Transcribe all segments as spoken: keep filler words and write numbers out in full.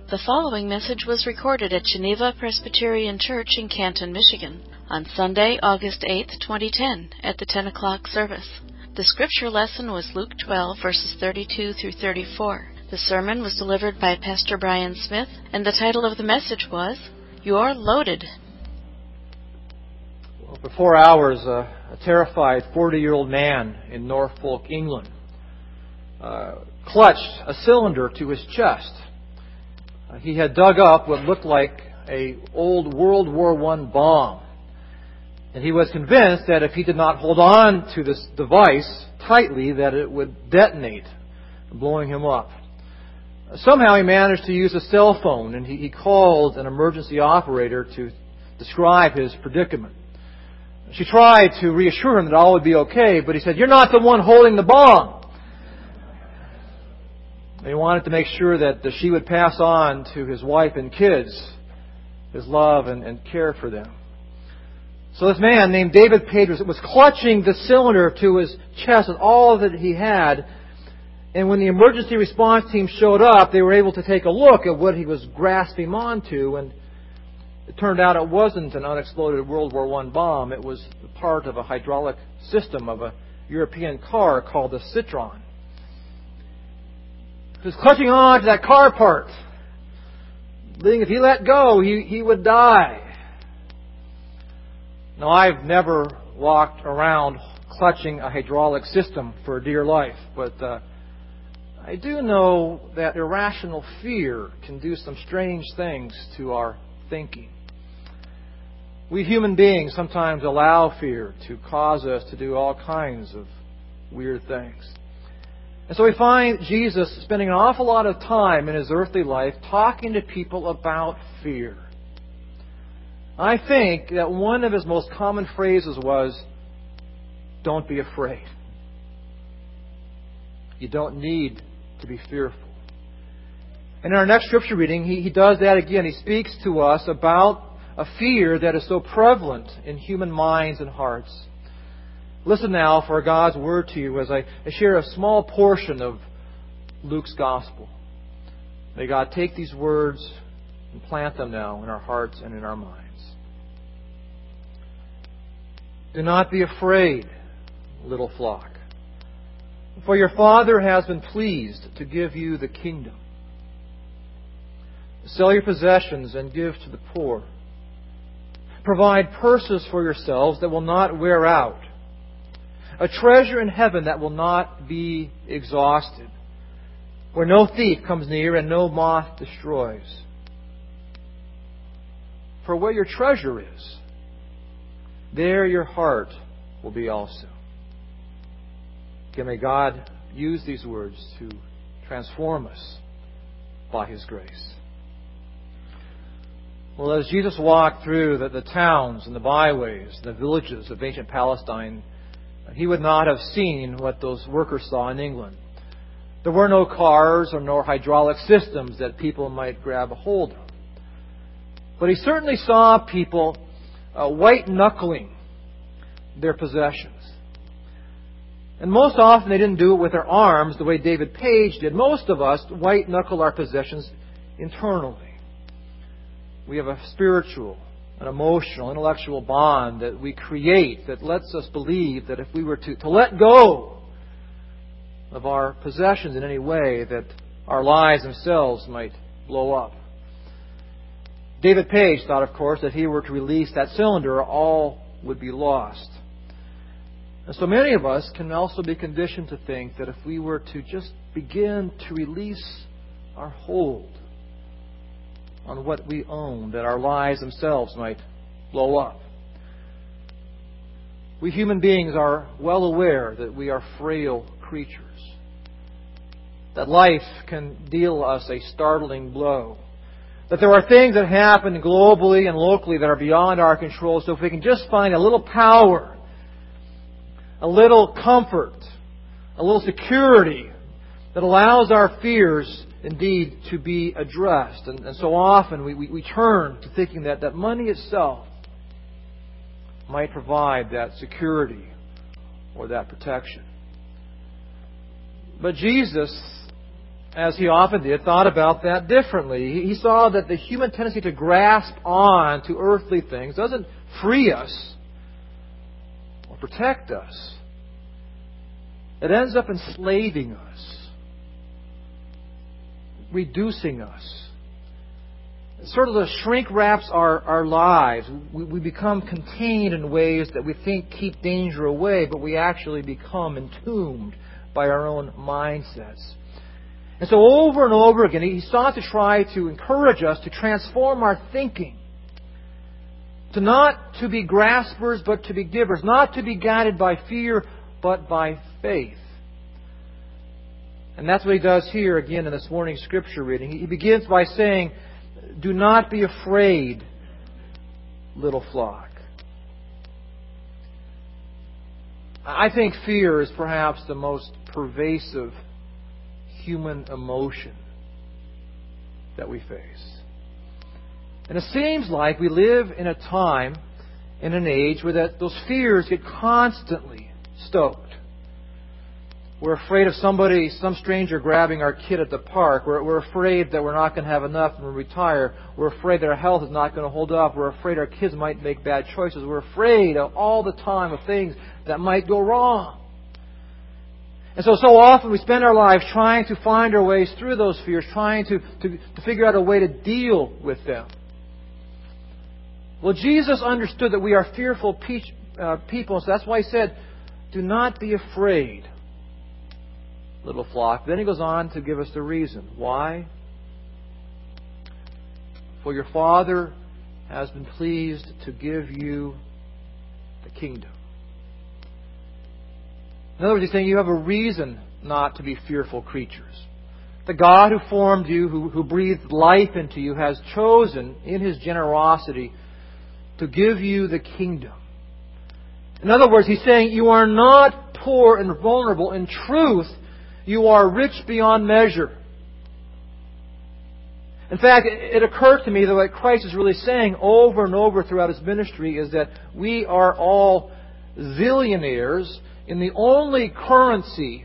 The following message was recorded at Geneva Presbyterian Church in Canton, Michigan, on Sunday, August eighth, twenty ten, at the ten o'clock service. The scripture lesson was Luke twelve, verses thirty-two through thirty-four. The sermon was delivered by Pastor Brian Smith, and the title of the message was, You're Loaded. Well, for four hours, uh, a terrified forty-year-old man in Norfolk, England, uh, clutched a cylinder to his chest. Uh, he had dug up what looked like a old World War One bomb. And he was convinced that if he did not hold on to this device tightly, that it would detonate, blowing him up. Somehow he managed to use a cell phone, and he, he called an emergency operator to describe his predicament. She tried to reassure him that all would be okay, but he said, "You're not the one holding the bomb." He wanted to make sure that she would pass on to his wife and kids his love and, and care for them. So this man named David Page was, was clutching the cylinder to his chest with all that he had. And when the emergency response team showed up, they were able to take a look at what he was grasping onto. And it turned out it wasn't an unexploded World War One bomb. It was part of a hydraulic system of a European car called the Citroën. He was clutching on to that car part, believing if he let go, he, he would die. Now, I've never walked around clutching a hydraulic system for dear life, but uh, I do know that irrational fear can do some strange things to our thinking. We human beings sometimes allow fear to cause us to do all kinds of weird things. And so we find Jesus spending an awful lot of time in His earthly life talking to people about fear. I think that one of His most common phrases was, "Don't be afraid." You don't need to be fearful. And in our next scripture reading, he, he does that again. He speaks to us about a fear that is so prevalent in human minds and hearts. Listen now for God's Word to you as I share a small portion of Luke's Gospel. May God take these words and plant them now in our hearts and in our minds. Do not be afraid, little flock, for your Father has been pleased to give you the kingdom. Sell your possessions and give to the poor. Provide purses for yourselves that will not wear out, a treasure in heaven that will not be exhausted, where no thief comes near and no moth destroys. For where your treasure is, there your heart will be also. Again, may God use these words to transform us by His grace. Well, as Jesus walked through the, the towns and the byways, the villages of ancient Palestine, He would not have seen what those workers saw in England. There were no cars or no hydraulic systems that people might grab a hold of. But He certainly saw people uh, white-knuckling their possessions. And most often they didn't do it with their arms the way David Page did. Most of us white-knuckle our possessions internally. We have a spiritual, an emotional, intellectual bond that we create that lets us believe that if we were to, to let go of our possessions in any way, that our lives themselves might blow up. David Page thought, of course, that if he were to release that cylinder, all would be lost. And so many of us can also be conditioned to think that if we were to just begin to release our hold on what we own, that our lives themselves might blow up. We human beings are well aware that we are frail creatures, that life can deal us a startling blow, that there are things that happen globally and locally that are beyond our control. So if we can just find a little power, a little comfort, a little security that allows our fears indeed to be addressed. And, and so often we, we, we turn to thinking that, that money itself might provide that security or that protection. But Jesus as he often did, thought about that differently. He saw that the human tendency to grasp on to earthly things doesn't free us or protect us. It ends up enslaving us, reducing us. Sort of the shrink wraps our, our lives. We, we become contained in ways that we think keep danger away, but we actually become entombed by our own mindsets. And so over and over again, he sought to try to encourage us to transform our thinking. To not to be graspers, but to be givers. Not to be guided by fear, but by faith. And that's what he does here again in this morning's scripture reading. He begins by saying, "Do not be afraid, little flock." I think fear is perhaps the most pervasive human emotion that we face. And it seems like we live in a time, in an age, where that those fears get constantly stoked. We're afraid of somebody, some stranger grabbing our kid at the park. We're, we're afraid that we're not going to have enough when we retire. We're afraid that our health is not going to hold up. We're afraid our kids might make bad choices. We're afraid of all the time of things that might go wrong. And so, so often we spend our lives trying to find our ways through those fears, trying to, to, to figure out a way to deal with them. Well, Jesus understood that we are fearful pe- uh, people, so that's why He said, "Do not be afraid, little flock." Then He goes on to give us the reason. Why? "For your Father has been pleased to give you the kingdom." In other words, He's saying you have a reason not to be fearful creatures. The God who formed you, who, who breathed life into you, has chosen in His generosity to give you the kingdom. In other words, He's saying you are not poor and vulnerable. In truth, you are rich beyond measure. In fact, it occurred to me that what Christ is really saying over and over throughout His ministry is that we are all zillionaires in the only currency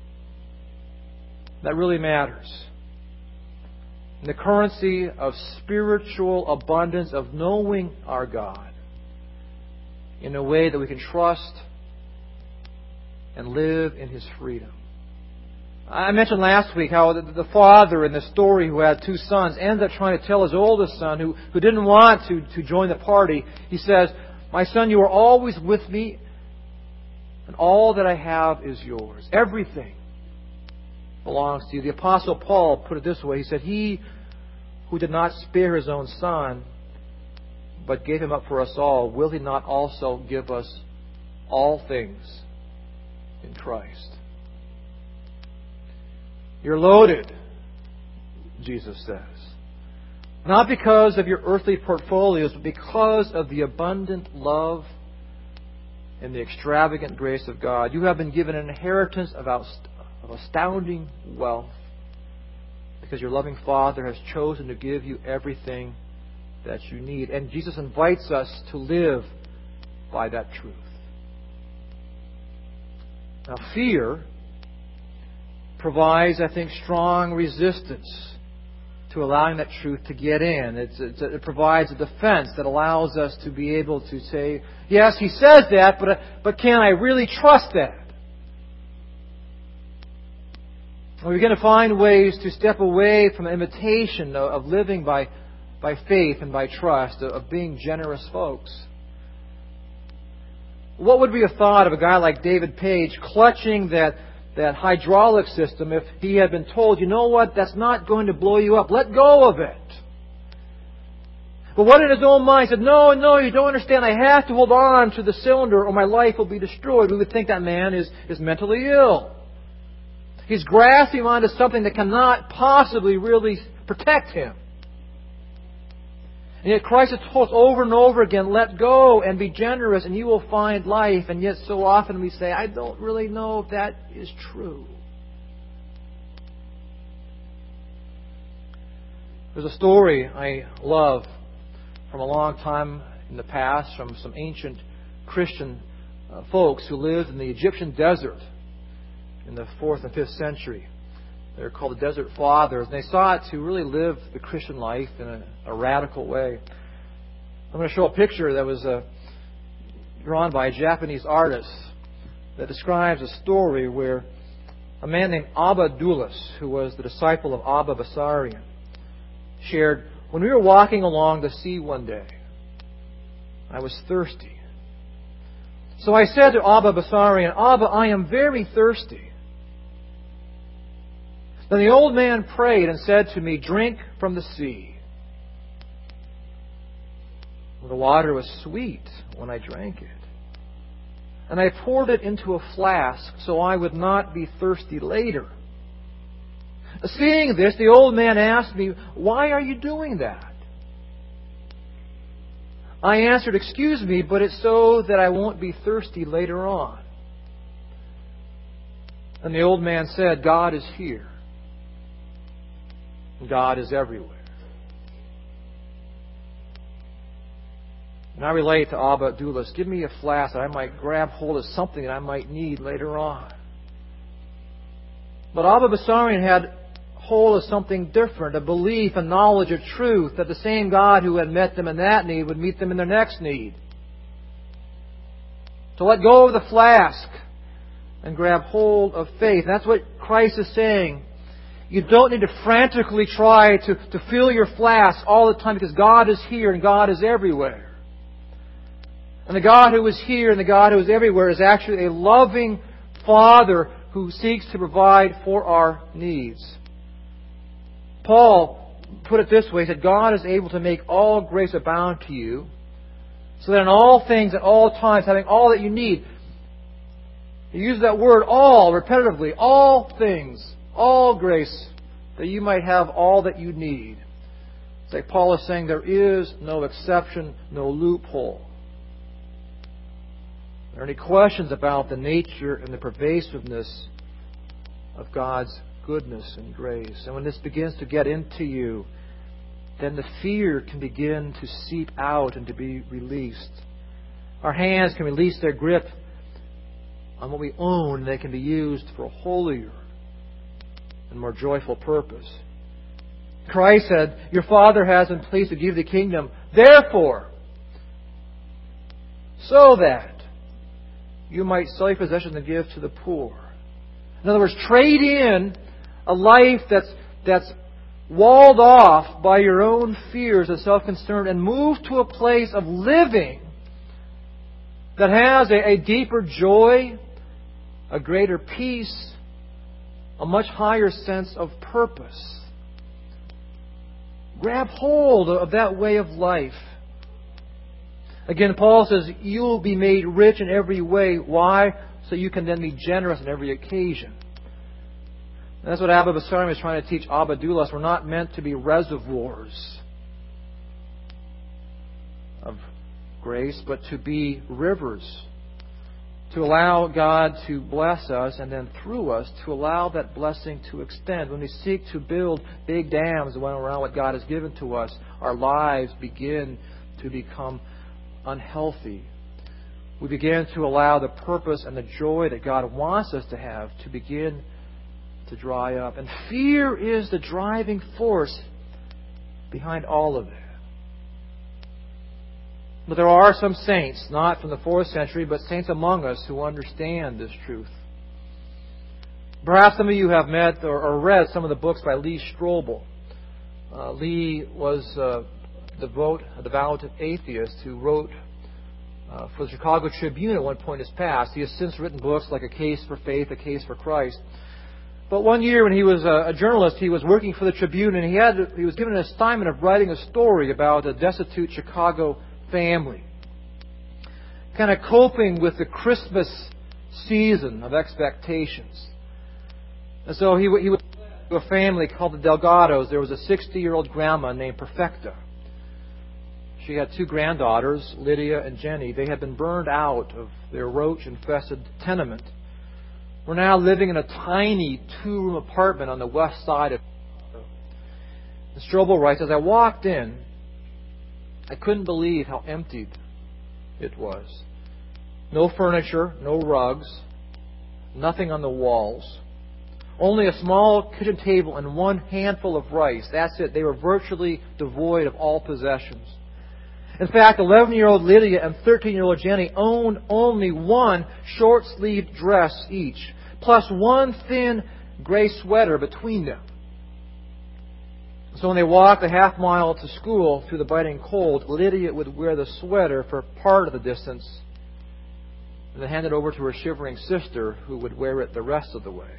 that really matters. In the currency of spiritual abundance, of knowing our God in a way that we can trust and live in His freedom. I mentioned last week how the, the father in the story who had two sons ends up trying to tell his oldest son, who, who didn't want to, to join the party, he says, "My son, you are always with me, and all that I have is yours." Everything belongs to you. The Apostle Paul put it this way. He said, "He who did not spare His own Son, but gave Him up for us all, will He not also give us all things in Christ?" You're loaded, Jesus says. Not because of your earthly portfolios, but because of the abundant love and the extravagant grace of God. You have been given an inheritance of, aust- of astounding wealth, because your loving Father has chosen to give you everything that you need. And Jesus invites us to live by that truth. Now, fear provides, I think, strong resistance to allowing that truth to get in. It's, it's, it provides a defense that allows us to be able to say, yes, He says that, but, but can I really trust that? We begin to find ways to step away from the imitation of, of living by, by faith and by trust, of, of being generous folks. What would we have thought of a guy like David Page clutching that that hydraulic system if he had been told, you know what, that's not going to blow you up. Let go of it. But what in his own mind said, no, no, you don't understand. I have to hold on to the cylinder or my life will be destroyed. We would think that man is, is mentally ill. He's grasping onto something that cannot possibly really protect him. And yet Christ has told us over and over again, let go and be generous and you will find life. And yet so often we say, I don't really know if that is true. There's a story I love from a long time in the past from some ancient Christian uh, folks who lived in the Egyptian desert in the fourth and fifth century. They're called the Desert Fathers, and they sought to really live the Christian life in a, a radical way. I'm going to show a picture that was uh, drawn by a Japanese artist that describes a story where a man named Abba Doulis, who was the disciple of Abba Bessarion, shared, "When we were walking along the sea one day, I was thirsty. So I said to Abba Bessarion, 'Abba, I am very thirsty.' Then the old man prayed and said to me, 'Drink from the sea.' Well, the water was sweet when I drank it. And I poured it into a flask so I would not be thirsty later. Seeing this, the old man asked me, 'Why are you doing that?' I answered, 'Excuse me, but it's so that I won't be thirsty later on.' And the old man said, 'God is here. God is everywhere.'" And I relate to Abba Doulis, "Give me a flask that I might grab hold of something that I might need later on." But Abba Bessarion had hold of something different, a belief, a knowledge, a truth, that the same God who had met them in that need would meet them in their next need. To let go of the flask and grab hold of faith. And that's what Christ is saying. You don't need to frantically try to, to fill your flask all the time, because God is here and God is everywhere. And the God who is here and the God who is everywhere is actually a loving Father who seeks to provide for our needs. Paul put it this way. He said, "God is able to make all grace abound to you, so that in all things, at all times, having all that you need." He uses that word all repetitively. All things, all grace, that you might have all that you need. It's like Paul is saying, there is no exception, no loophole. Are there any questions about the nature and the pervasiveness of God's goodness and grace? And when this begins to get into you, then the fear can begin to seep out and to be released. Our hands can release their grip on what we own, and they can be used for a holier and more joyful purpose. Christ said, "Your Father has been pleased to give the kingdom, therefore, so that you might sell your possessions and give to the poor." In other words, trade in a life that's that's walled off by your own fears and self-concern, and move to a place of living that has a, a deeper joy, a greater peace, a much higher sense of purpose. Grab hold of that way of life. Again, Paul says, you'll be made rich in every way. Why? So you can then be generous on every occasion. And that's what Abba Bessarion is trying to teach Abba Doulis. We're not meant to be reservoirs of grace, but to be rivers. To allow God to bless us, and then through us to allow that blessing to extend. When we seek to build big dams around what God has given to us, our lives begin to become unhealthy. We begin to allow the purpose and the joy that God wants us to have to begin to dry up. And fear is the driving force behind all of that. But there are some saints, not from the fourth century, but saints among us who understand this truth. Perhaps some of you have met or, or read some of the books by Lee Strobel. Uh, Lee was uh, devout, a devout atheist who wrote uh, for the Chicago Tribune at one point in his past. He has since written books like A Case for Faith, A Case for Christ. But one year when he was a, a journalist, he was working for the Tribune, and he had he was given an assignment of writing a story about a destitute Chicago family, kind of coping with the Christmas season of expectations. And so he, he was to a family called the Delgados. There was a sixty-year-old grandma named Perfecta. She had two granddaughters, Lydia and Jenny. They had been burned out of their roach-infested tenement. We're now living in a tiny two-room apartment on the west side of Chicago. And Strobel writes, "As I walked in, I couldn't believe how emptied it was. No furniture, no rugs, nothing on the walls. Only a small kitchen table and one handful of rice. That's it. They were virtually devoid of all possessions. In fact, eleven-year-old Lydia and thirteen-year-old Jenny owned only one short-sleeved dress each, plus one thin gray sweater between them. So when they walked a half mile to school through the biting cold, Lydia would wear the sweater for part of the distance and then hand it over to her shivering sister, who would wear it the rest of the way.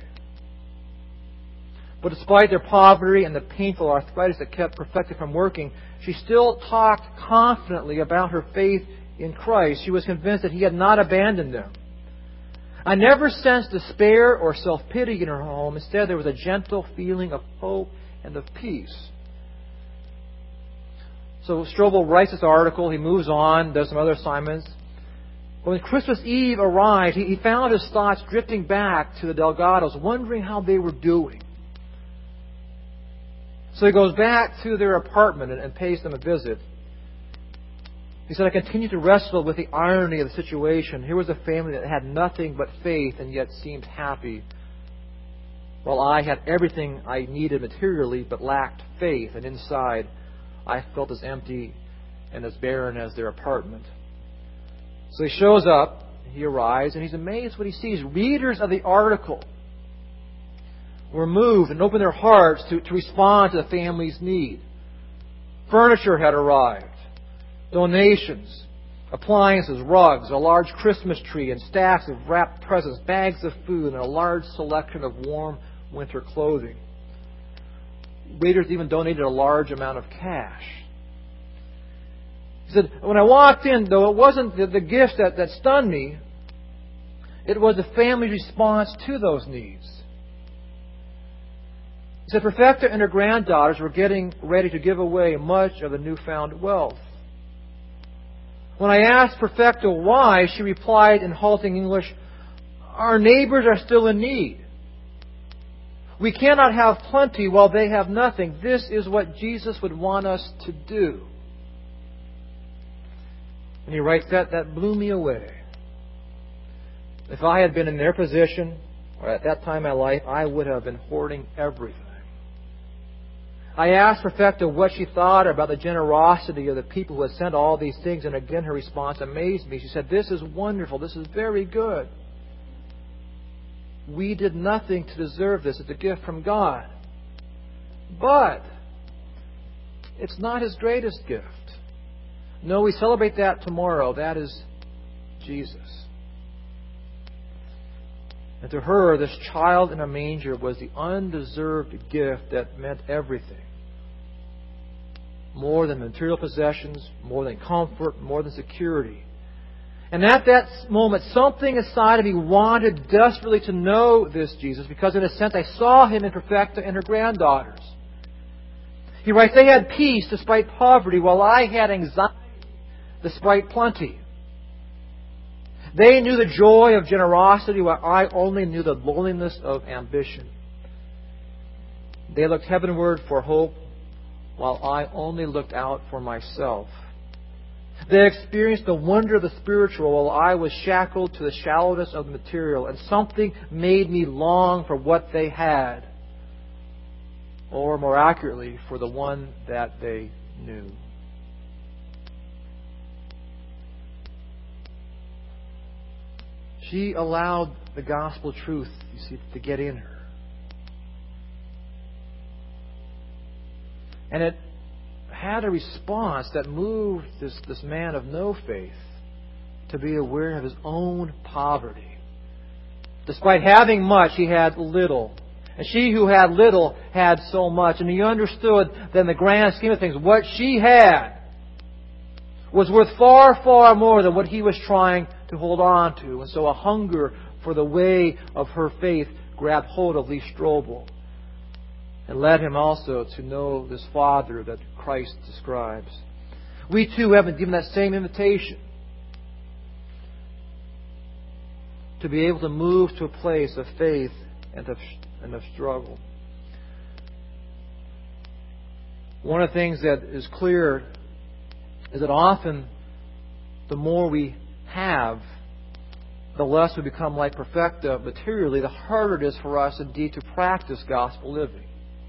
But despite their poverty and the painful arthritis that kept Perfecta from working, she still talked confidently about her faith in Christ. She was convinced that He had not abandoned them. I never sensed despair or self-pity in her home. Instead, there was a gentle feeling of hope and of peace. So Strobel writes this article. He moves on, does some other assignments. But when Christmas Eve arrived, he, he found his thoughts drifting back to the Delgados, wondering how they were doing. So he goes back to their apartment and, and pays them a visit. He said, I continued to wrestle with the irony of the situation. Here was a family that had nothing but faith and yet seemed happy, while I had everything I needed materially but lacked faith. And inside, I felt as empty and as barren as their apartment. So he shows up, he arrives, and he's amazed what he sees. Readers of the article were moved and opened their hearts to, to respond to the family's need. Furniture had arrived. Donations, appliances, rugs, a large Christmas tree, and stacks of wrapped presents, bags of food, and a large selection of warm winter clothing. Readers even donated a large amount of cash. He said, when I walked in, though, it wasn't the, the gifts that, that stunned me. It was the family's response to those needs. He said, Perfecta and her granddaughters were getting ready to give away much of the newfound wealth. When I asked Perfecta why, she replied in halting English, our neighbors are still in need. We cannot have plenty while they have nothing. This is what Jesus would want us to do. And he writes that, that blew me away. If I had been in their position, or at that time in my life, I would have been hoarding everything. I asked Perfecta what she thought about the generosity of the people who had sent all these things, and again her response amazed me. She said, this is wonderful. This is very good. We did nothing to deserve this. It's a gift from God. But it's not His greatest gift. No, we celebrate that tomorrow. That is Jesus. And to her, this child in a manger was the undeserved gift that meant everything. More than material possessions, more than comfort, more than security. And at that moment, something inside of me wanted desperately to know this Jesus, because in a sense I saw Him in Perfecta and her granddaughters. He writes, they had peace despite poverty, while I had anxiety despite plenty. They knew the joy of generosity, while I only knew the loneliness of ambition. They looked heavenward for hope, while I only looked out for myself. They experienced the wonder of the spiritual, while I was shackled to the shallowness of the material. And something made me long for what they had, or more accurately, for the one that they knew. She allowed the gospel truth, you see, to get in her. And it had a response that moved this, this man of no faith to be aware of his own poverty. Despite having much, he had little. And she who had little had so much. And he understood that in the grand scheme of things, what she had was worth far, far more than what he was trying to hold on to. And so a hunger for the way of her faith grabbed hold of Lee Strobel and led him also to know this Father that Christ describes. We too have been given that same invitation to be able to move to a place of faith and of, and of struggle. One of the things that is clear is that often the more we have, the less we become like perfecta materially, the harder it is for us indeed to practice gospel living.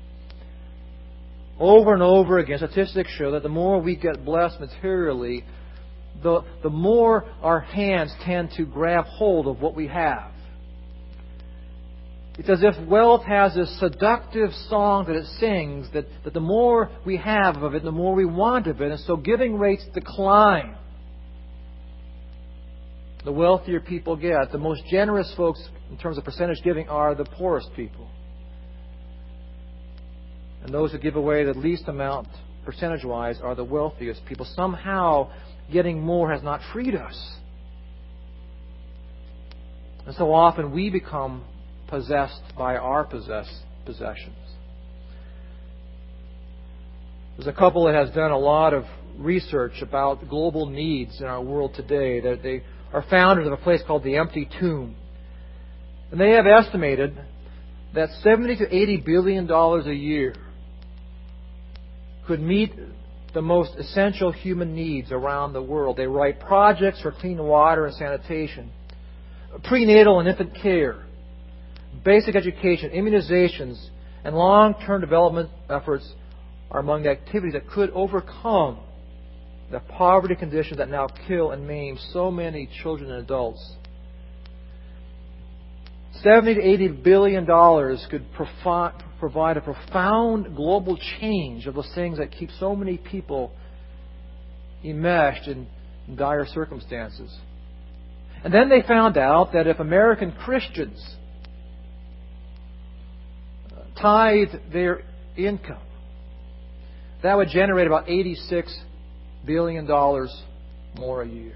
Over and over again, statistics show that the more we get blessed materially, the, the more our hands tend to grab hold of what we have. It's as if wealth has this seductive song that it sings, that, that the more we have of it, the more we want of it, and so giving rates decline. The wealthier people get, the most generous folks in terms of percentage giving are the poorest people. And those who give away the least amount, percentage-wise, are the wealthiest people. Somehow, getting more has not freed us. And so often we become possessed by our possess, possessions. There's a couple that has done a lot of research about global needs in our world today. That they are founders of a place called the Empty Tomb. And they have estimated that seventy to eighty billion dollars a year could meet the most essential human needs around the world. They write projects for clean water and sanitation, prenatal and infant care, basic education, immunizations, and long-term development efforts are among the activities that could overcome the poverty conditions that now kill and maim so many children and adults. seventy to eighty billion dollars could profi- provide a profound global change of those things that keep so many people enmeshed in dire circumstances. And then they found out that if American Christians tithed their income, that would generate about eighty-six billion dollars more a year.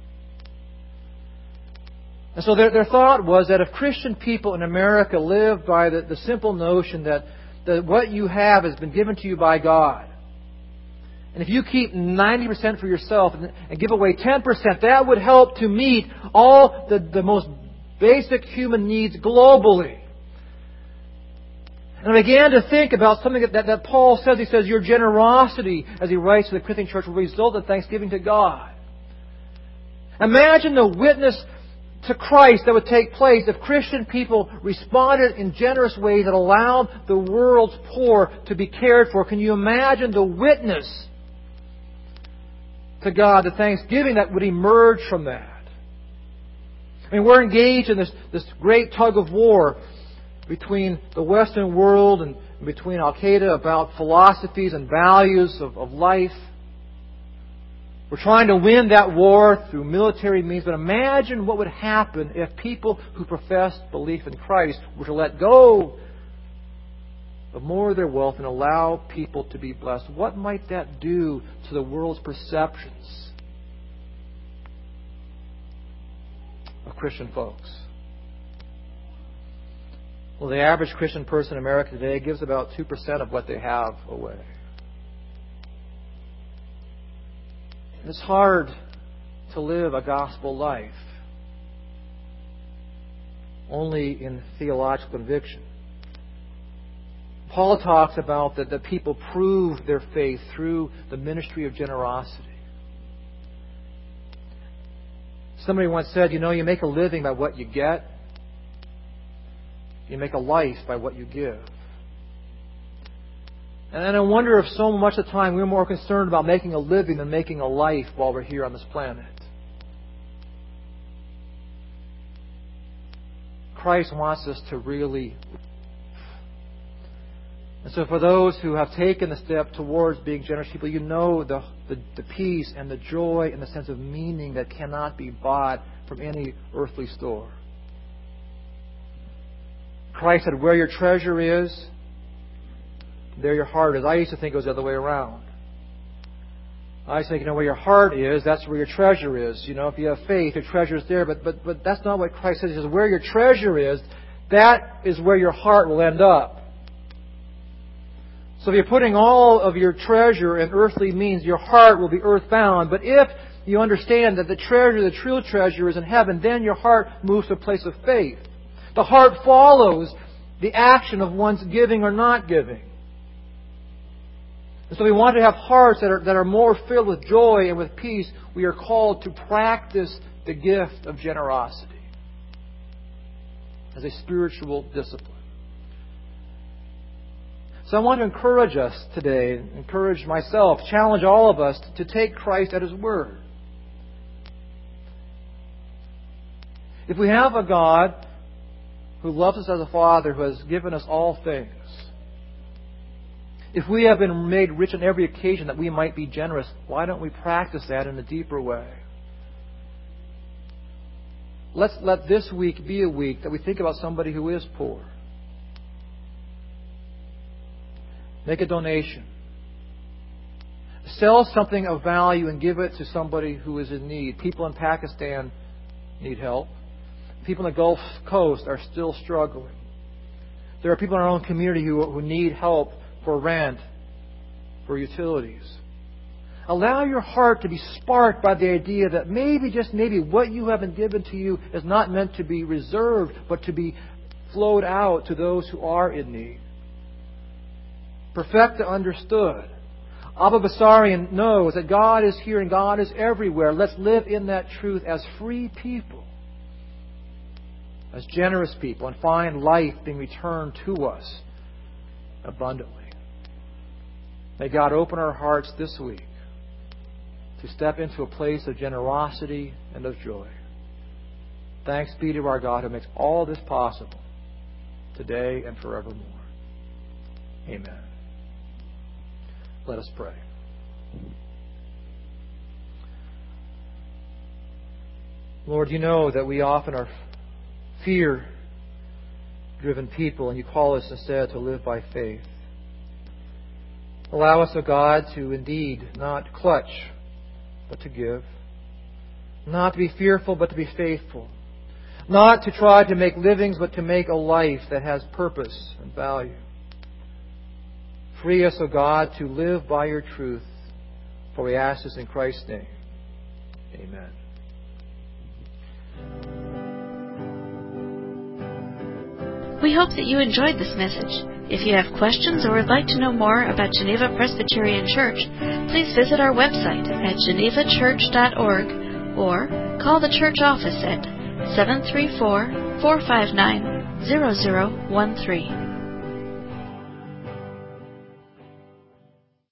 And so their, their thought was that if Christian people in America live by the, the simple notion that, that what you have has been given to you by God, and if you keep ninety percent for yourself and, and give away ten percent, that would help to meet all the, the most basic human needs globally. And I began to think about something that, that, that Paul says. He says, your generosity, as he writes to the Corinthian church, will result in thanksgiving to God. Imagine the witness to Christ that would take place if Christian people responded in generous ways that allowed the world's poor to be cared for. Can you imagine the witness to God, the thanksgiving that would emerge from that? I mean, we're engaged in this, this great tug of war between the Western world and between Al-Qaeda about philosophies and values of, of life. We're trying to win that war through military means, but imagine what would happen if people who profess belief in Christ were to let go of more of their wealth and allow people to be blessed. What might that do to the world's perceptions of Christian folks? Well, the average Christian person in America today gives about two percent of what they have away. It's hard to live a gospel life only in theological conviction. Paul talks about that, that people prove their faith through the ministry of generosity. Somebody once said, you know, you make a living by what you get. You make a life by what you give. And I wonder if so much of the time we're more concerned about making a living than making a life while we're here on this planet. Christ wants us to really live. And so for those who have taken the step towards being generous people, you know the, the, the peace and the joy and the sense of meaning that cannot be bought from any earthly store. Christ said, where your treasure is, there your heart is. I used to think it was the other way around. I used to think, you know, where your heart is, that's where your treasure is. You know, if you have faith, your treasure is there. But but but that's not what Christ says. He says, where your treasure is, that is where your heart will end up. So if you're putting all of your treasure in earthly means, your heart will be earthbound. But if you understand that the treasure, the true treasure, is in heaven, then your heart moves to a place of faith. The heart follows the action of one's giving or not giving. And so we want to have hearts that are, that are more filled with joy and with peace. We are called to practice the gift of generosity. as a spiritual discipline. So I want to encourage us today, encourage myself, challenge all of us to take Christ at His word. If we have a God who loves us as a Father, who has given us all things, if we have been made rich on every occasion that we might be generous, why don't we practice that in a deeper way? Let's let this week be a week that we think about somebody who is poor. Make a donation. Sell something of value and give it to somebody who is in need. People in Pakistan need help. People in the Gulf Coast are still struggling. There are people in our own community who, who need help for rent, for utilities. Allow your heart to be sparked by the idea that maybe, just maybe, what you have been given to you is not meant to be reserved, but to be flowed out to those who are in need. Perfecta understood. Abba Basarian knows that God is here and God is everywhere. Let's live in that truth as free people, as generous people, and find life being returned to us abundantly. May God open our hearts this week to step into a place of generosity and of joy. Thanks be to our God who makes all this possible today and forevermore. Amen. Let us pray. Lord, you know that we often are fear-driven people, and you call us instead to live by faith. Allow us, O God, to indeed not clutch, but to give. Not to be fearful, but to be faithful. Not to try to make livings, but to make a life that has purpose and value. Free us, O God, to live by your truth. For we ask this in Christ's name. Amen. We hope that you enjoyed this message. If you have questions or would like to know more about Geneva Presbyterian Church, please visit our website at geneva church dot org or call the church office at seven three four, four five nine, zero zero one three.